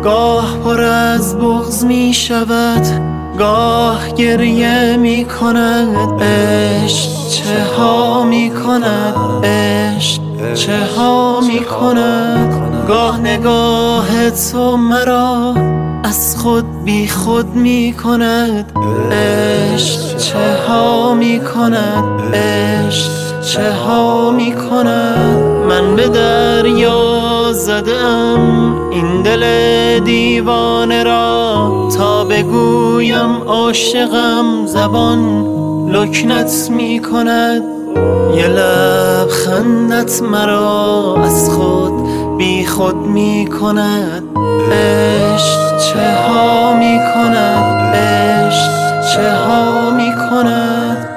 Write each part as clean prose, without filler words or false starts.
گاه پر از بغض می شود، گاه گریه می کند. عشق چه ها می کند، عشق چه ها می کند. گاه نگاه تو مرا از خود بی خود می کند. عشق چه ها می کند، عشق چه ها می کند. من به دریا زدم این دل دیوانه را، تا بگویم عاشقم زبان لکنت می کند. یه لبخندت مرا از خود بی خود می کند. عشق چه ها می کند، عشق چه ها می کند.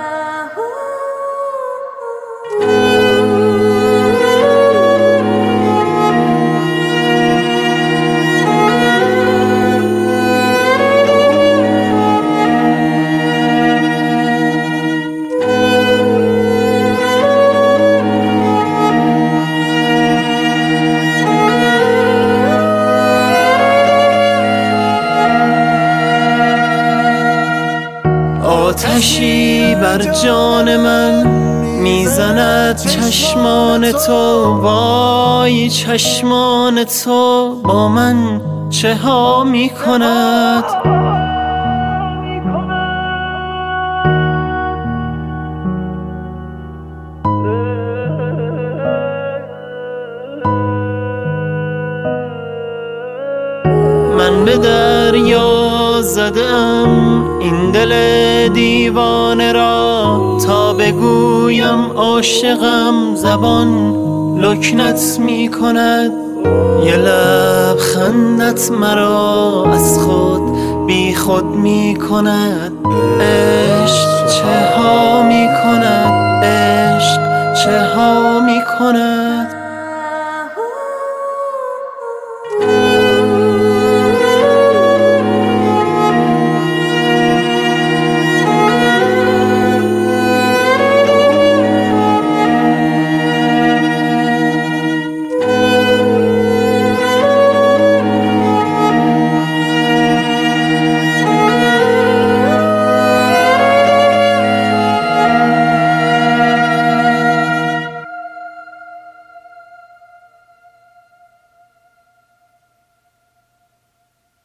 آتشی بر جان من میزند چشمان تو، وای چشمان تو با من چه ها می کند. من به دریا زدم این دل دیوانه را، تا بگویم عاشقم زبان لکنت می کند. یه لبخندت مرا از خود بی خود می کند. عشق چه ها می کند، عشق چه ها